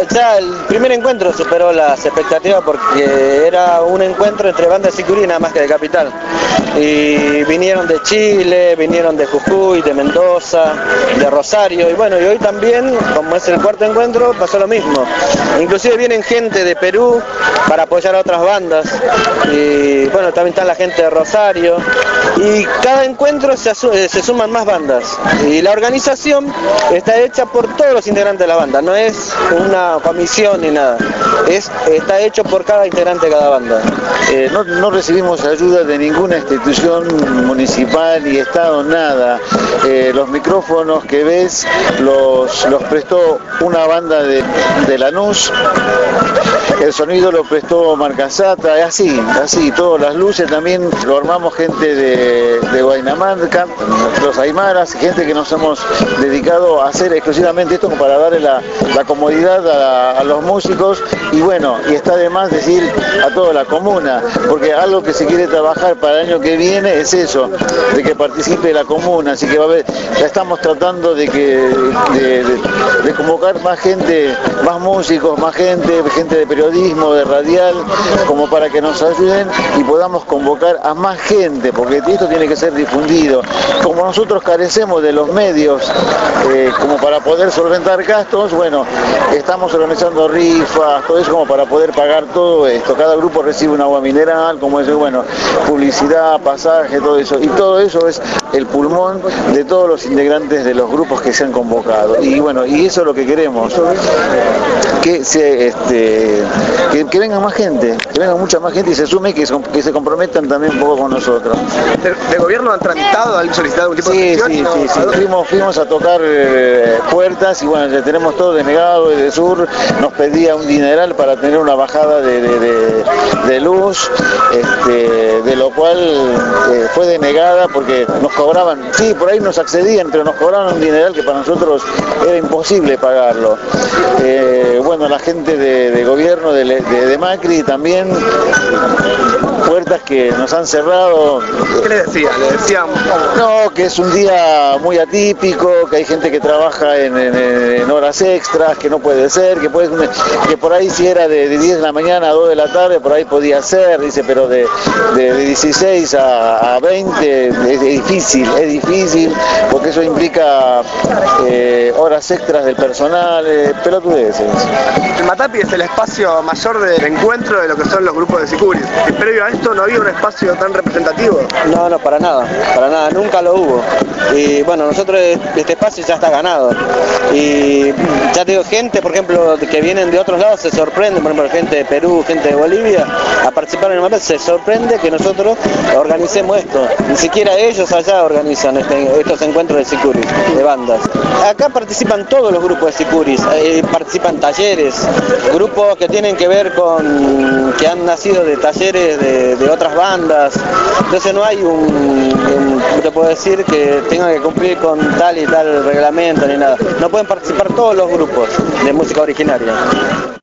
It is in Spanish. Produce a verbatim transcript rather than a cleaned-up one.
Ya el primer encuentro superó las expectativas porque era un encuentro entre bandas sicurí nada más que de Capital. Y vinieron de Chile, vinieron de Jujuy, de Mendoza, de Rosario, y bueno, y hoy también, como es el cuarto encuentro, pasó lo mismo. Inclusive vienen gente de Perú para apoyar a otras bandas, y bueno, también está la gente de Rosario, y cada encuentro se, se suman más bandas, y la organización está hecha por todos los integrantes de la banda, no es una comisión ni nada, es, está hecho por cada integrante de cada banda. Eh, no, no recibimos ayuda de ninguna institución municipal y Estado, nada. Eh, los micrófonos que ves los, los prestó una banda de, de Lanús, el sonido lo prestó Marcasata, así, así, todas las luces también lo armamos gente de, de Guaynamanca, los aymaras, gente que nos hemos dedicado a hacer exclusivamente esto para darle la, la comodidad a, a los músicos, y bueno, y está de más decir a toda la comuna, porque algo que se quiere trabajar para el año que viene es eso, de que participe la comuna, así que va a haber, ya estamos tratando de que de, de, de convocar más gente, más músicos, más gente, gente de periodismo, de radial, como para que nos ayuden y podamos convocar a más gente, porque esto tiene que ser difundido. Como nosotros carecemos de los medios eh, como para poder solventar gastos, bueno, estamos organizando rifas, todo eso como para poder pagar todo esto. Cada grupo recibe un agua mineral, como eso, bueno, publicidad, pasaje, todo eso, y todo eso es el pulmón de todos los integrantes de los grupos que se han convocado, y bueno, y eso es lo que queremos, que se este que, que venga más gente, que venga mucha más gente y se sume y que, que se comprometan también un poco con nosotros. ¿De, de gobierno han tramitado, han solicitado algún tipo sí, de gestión? Sí, no, sí, sí, fuimos, fuimos a tocar eh, puertas y bueno, ya tenemos todo denegado, y de Sur nos pedía un dineral para tener una bajada de, de, de, de luz, este, de lo cual eh, fue denegada porque nos cobraban, sí, por ahí nos accedían, pero nos cobraban un dineral que para nosotros era imposible pagarlo. Eh, bueno, la gente de, de gobierno de, de, de Macri también, puertas que nos han cerrado. ¿Qué le decía? ¿Le decían? No, que es un día muy atípico, que hay gente que trabaja en, en, en horas extras, que no puede ser, que, puede, que por ahí si era de, de diez de la mañana a dos de la tarde, por ahí podía ser, dice, pero de, de, de dieciséis a, a veinte es, es difícil, es difícil, porque eso implica eh, horas extras del personal, eh, pelotudeces. El Matapi es el espacio mayor de encuentro de lo que son los grupos de sicuris. Y previo a esto no había un espacio tan representativo. No, no, para nada, para nada, nunca lo hubo. Y bueno, nosotros este espacio ya está ganado. Y ya te digo, gente, por ejemplo, que vienen de otros lados se sorprende, por ejemplo, gente de Perú, gente de Bolivia, a participar en el Matapi, se sorprende que nosotros organicemos esto. Ni siquiera ellos allá organizan este, estos encuentros de sicuris, de bandas. Acá participan todos los grupos de sicuris, eh, participan talleres, grupos que tienen que ver con, que han nacido de talleres de, de otras bandas, entonces no hay un, un, te puedo decir que tengan que cumplir con tal y tal reglamento ni nada, no pueden participar todos los grupos de música originaria.